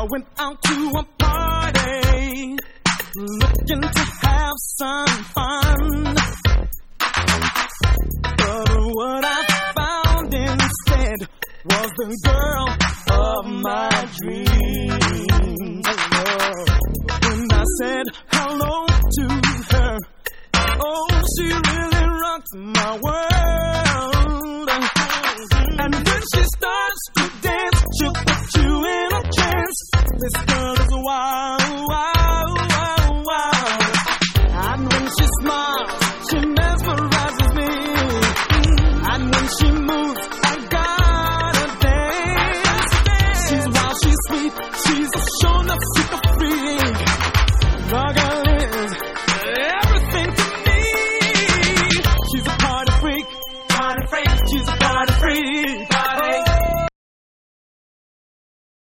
went out to a party, looking to have some fun. But what I found instead was the girl of my dreams. When I said hello to her, oh, she really rocked my world. And when she started